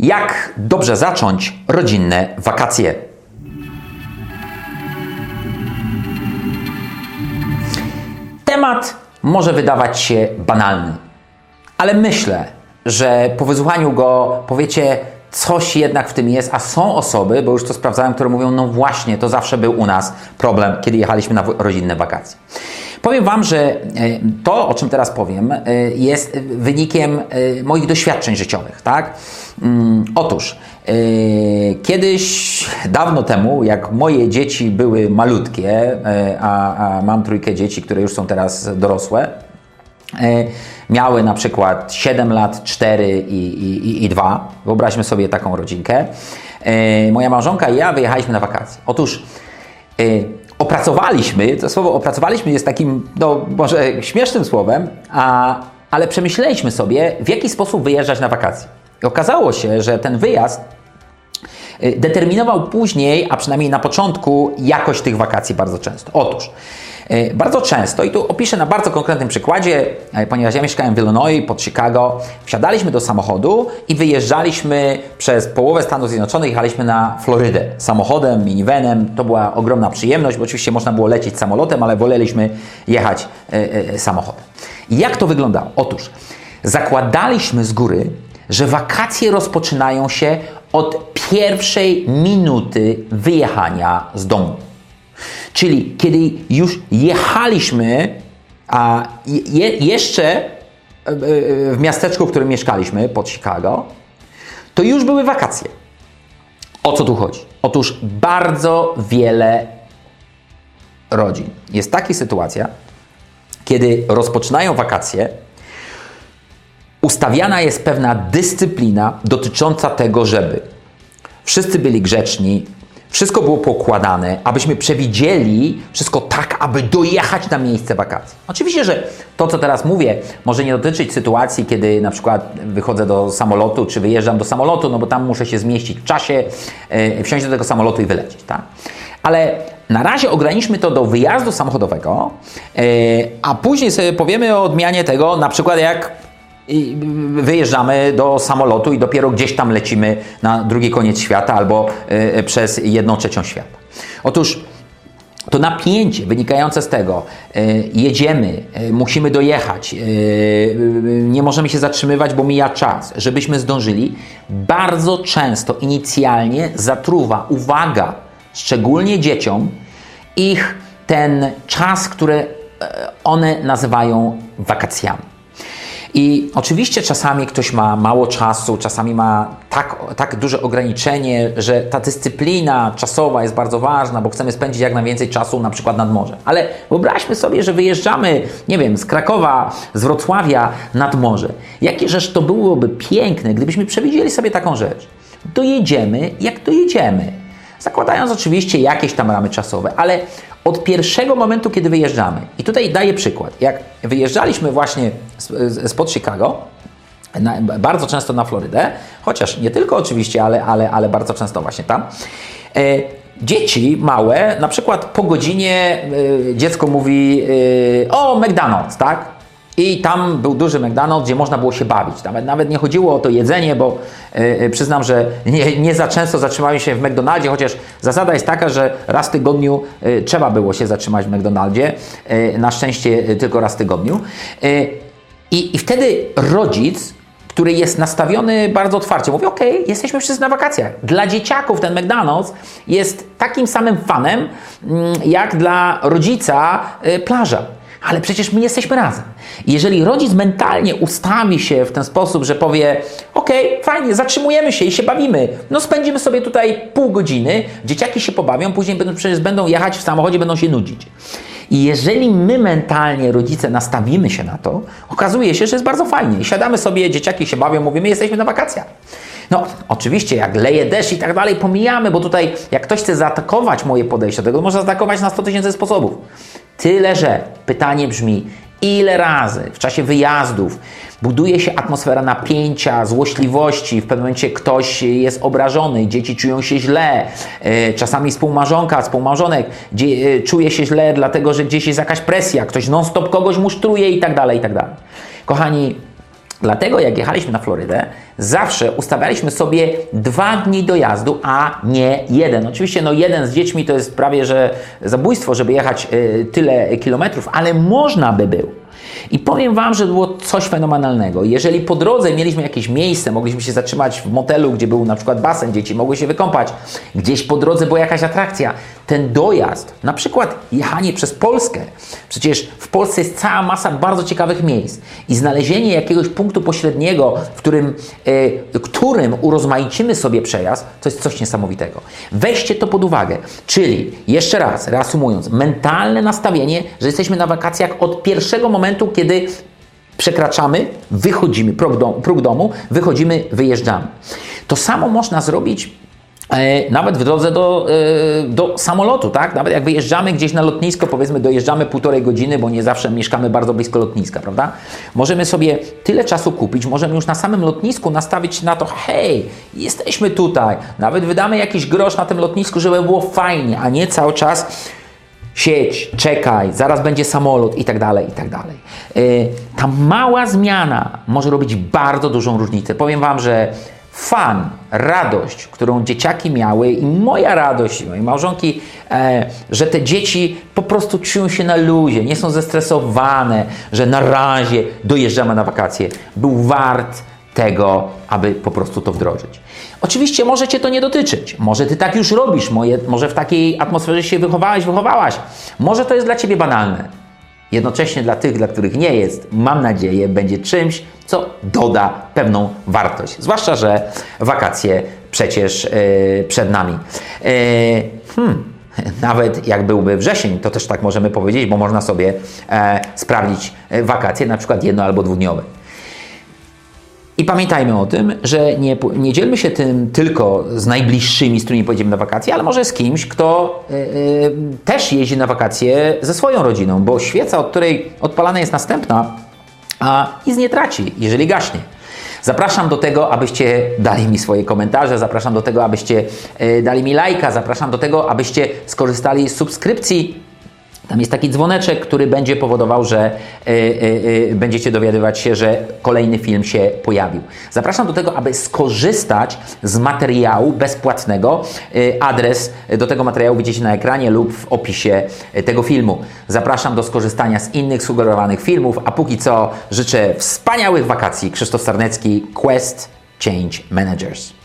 Jak dobrze zacząć rodzinne wakacje? Temat może wydawać się banalny, ale myślę, że po wysłuchaniu go powiecie, coś jednak w tym jest, a są osoby, bo już to sprawdzałem, które mówią, no właśnie, to zawsze był u nas problem, kiedy jechaliśmy na rodzinne wakacje. Powiem Wam, że to, o czym teraz powiem, jest wynikiem moich doświadczeń życiowych, tak? Otóż, kiedyś, dawno temu, jak moje dzieci były malutkie, a mam trójkę dzieci, które już są teraz dorosłe, miały na przykład 7 lat, 4 i 2. Wyobraźmy sobie taką rodzinkę. Moja małżonka i ja wyjechaliśmy na wakacje. Otóż opracowaliśmy, to słowo opracowaliśmy jest takim, no może śmiesznym słowem, ale przemyśleliśmy sobie, w jaki sposób wyjeżdżać na wakacje. I okazało się, że ten wyjazd determinował później, a przynajmniej na początku, jakość tych wakacji bardzo często. Otóż, bardzo często, i tu opiszę na bardzo konkretnym przykładzie, ponieważ ja mieszkałem w Illinois, pod Chicago, wsiadaliśmy do samochodu i wyjeżdżaliśmy przez połowę Stanów Zjednoczonych, jechaliśmy na Florydę samochodem, minivanem. To była ogromna przyjemność, bo oczywiście można było lecieć samolotem, ale woleliśmy jechać samochodem. I jak to wyglądało? Otóż, zakładaliśmy z góry, że wakacje rozpoczynają się od pierwszej minuty wyjechania z domu. Czyli kiedy już jechaliśmy, a jeszcze w miasteczku, w którym mieszkaliśmy, pod Chicago, to już były wakacje. O co tu chodzi? Otóż bardzo wiele rodzin. Jest taka sytuacja, kiedy rozpoczynają wakacje, ustawiana jest pewna dyscyplina dotycząca tego, żeby wszyscy byli grzeczni, wszystko było pokładane, abyśmy przewidzieli wszystko tak, aby dojechać na miejsce wakacji. Oczywiście, że to, co teraz mówię, może nie dotyczyć sytuacji, kiedy na przykład wychodzę do samolotu, czy wyjeżdżam do samolotu, no bo tam muszę się zmieścić w czasie, wsiąść do tego samolotu i wylecieć, tak? Ale na razie ograniczmy to do wyjazdu samochodowego, a później sobie powiemy o odmianie tego, na przykład jak wyjeżdżamy do samolotu i dopiero gdzieś tam lecimy na drugi koniec świata albo przez 1/3 świata. Otóż to napięcie wynikające z tego, jedziemy, musimy dojechać, nie możemy się zatrzymywać, bo mija czas, żebyśmy zdążyli, bardzo często inicjalnie zatruwa, uwaga, szczególnie dzieciom, ich ten czas, który one nazywają wakacjami. I oczywiście czasami ktoś ma mało czasu, czasami ma tak duże ograniczenie, że ta dyscyplina czasowa jest bardzo ważna, bo chcemy spędzić jak najwięcej czasu na przykład nad morzem. Ale wyobraźmy sobie, że wyjeżdżamy, nie wiem, z Krakowa, z Wrocławia nad morze. Jakież to byłoby piękne, gdybyśmy przewidzieli sobie taką rzecz. Dojedziemy, jak dojedziemy. Zakładając oczywiście jakieś tam ramy czasowe, ale od pierwszego momentu, kiedy wyjeżdżamy, i tutaj daję przykład, jak wyjeżdżaliśmy właśnie spod Chicago, bardzo często na Florydę, chociaż nie tylko oczywiście, ale bardzo często właśnie tam, dzieci małe, na przykład po godzinie dziecko mówi o McDonald's, tak? I tam był duży McDonald's, gdzie można było się bawić. Nawet nie chodziło o to jedzenie, bo przyznam, że nie za często zatrzymałem się w McDonaldzie, chociaż zasada jest taka, że raz w tygodniu trzeba było się zatrzymać w McDonaldzie. Na szczęście tylko raz w tygodniu. I wtedy rodzic, który jest nastawiony bardzo otwarcie, mówi: okej, jesteśmy wszyscy na wakacjach. Dla dzieciaków ten McDonald's jest takim samym fanem, jak dla rodzica plaża. Ale przecież my jesteśmy razem. Jeżeli rodzic mentalnie ustawi się w ten sposób, że powie: okej, fajnie, zatrzymujemy się i się bawimy, no spędzimy sobie tutaj pół godziny, dzieciaki się pobawią, później przecież będą jechać w samochodzie, będą się nudzić. I jeżeli my mentalnie, rodzice, nastawimy się na to, okazuje się, że jest bardzo fajnie. I siadamy sobie, dzieciaki się bawią, mówimy: jesteśmy na wakacjach. No, oczywiście, jak leje deszcz i tak dalej, pomijamy, bo tutaj, jak ktoś chce zaatakować moje podejście do tego, można zaatakować na 100 000 sposobów. Tyle, że pytanie brzmi: ile razy w czasie wyjazdów buduje się atmosfera napięcia, złośliwości, w pewnym momencie ktoś jest obrażony, dzieci czują się źle, czasami współmałżonka, współmałżonek czuje się źle, dlatego że gdzieś jest jakaś presja, ktoś non-stop kogoś musztruje i tak dalej, i tak dalej. Kochani, Dlatego jak jechaliśmy na Florydę, zawsze ustawialiśmy sobie 2 dni dojazdu, a nie 1. Oczywiście jeden z dziećmi to jest prawie że zabójstwo, żeby jechać tyle kilometrów, ale można by było. I powiem Wam, że było coś fenomenalnego. Jeżeli po drodze mieliśmy jakieś miejsce, mogliśmy się zatrzymać w motelu, gdzie był na przykład basen, dzieci mogły się wykąpać, gdzieś po drodze była jakaś atrakcja. Ten dojazd, na przykład jechanie przez Polskę, przecież w Polsce jest cała masa bardzo ciekawych miejsc i znalezienie jakiegoś punktu pośredniego, którym urozmaicimy sobie przejazd, to jest coś niesamowitego. Weźcie to pod uwagę, czyli jeszcze raz, reasumując, mentalne nastawienie, że jesteśmy na wakacjach od pierwszego momentu, kiedy przekraczamy, wychodzimy, próg domu, wychodzimy, wyjeżdżamy. To samo można zrobić nawet w drodze do samolotu, tak? Nawet jak wyjeżdżamy gdzieś na lotnisko, powiedzmy dojeżdżamy 1,5 godziny, bo nie zawsze mieszkamy bardzo blisko lotniska, prawda? Możemy sobie tyle czasu kupić, możemy już na samym lotnisku nastawić się na to, hej, jesteśmy tutaj, nawet wydamy jakiś grosz na tym lotnisku, żeby było fajnie, a nie cały czas siedź, czekaj, zaraz będzie samolot i tak dalej, i tak dalej. Ta mała zmiana może robić bardzo dużą różnicę. Powiem Wam, że fan, radość, którą dzieciaki miały i moja radość, mojej małżonki, że te dzieci po prostu czują się na luzie, nie są zestresowane, że na razie dojeżdżamy na wakacje, był wart tego, aby po prostu to wdrożyć. Oczywiście może Cię to nie dotyczyć, może Ty tak już robisz, może w takiej atmosferze się wychowałaś, może to jest dla Ciebie banalne. Jednocześnie dla tych, dla których nie jest, mam nadzieję, będzie czymś, co doda pewną wartość. Zwłaszcza, że wakacje przecież przed nami. Nawet jak byłby wrzesień, to też tak możemy powiedzieć, bo można sobie sprawdzić wakacje, na przykład 1- albo 2-dniowe. I pamiętajmy o tym, że nie dzielmy się tym tylko z najbliższymi, z którymi pojedziemy na wakacje, ale może z kimś, kto też jeździ na wakacje ze swoją rodziną, bo świeca, od której odpalana jest następna, nic nie traci, jeżeli gaśnie. Zapraszam do tego, abyście dali mi swoje komentarze, zapraszam do tego, abyście dali mi lajka, zapraszam do tego, abyście skorzystali z subskrypcji. Tam jest taki dzwoneczek, który będzie powodował, że będziecie dowiadywać się, że kolejny film się pojawił. Zapraszam do tego, aby skorzystać z materiału bezpłatnego. Adres do tego materiału widzicie na ekranie lub w opisie tego filmu. Zapraszam do skorzystania z innych sugerowanych filmów, a póki co życzę wspaniałych wakacji. Krzysztof Sarnecki, Quest Change Managers.